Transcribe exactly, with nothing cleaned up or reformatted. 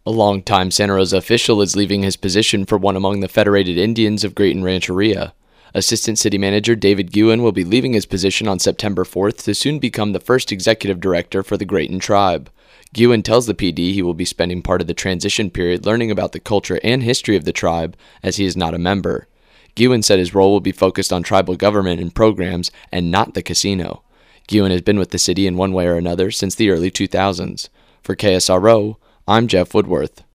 A longtime Santa Rosa official is leaving his position for one among the Federated Indians of Grayton Rancheria. Assistant City Manager David Guin will be leaving his position on September fourth to soon become the first executive director for the Grayton tribe. Guin tells the P D he will be spending part of the transition period learning about the culture and history of the tribe, as he is not a member. Guin said his role will be focused on tribal government and programs and not the casino. Guin has been with the city in one way or another since the early two thousands. For K S R O, I'm Jeff Woodworth.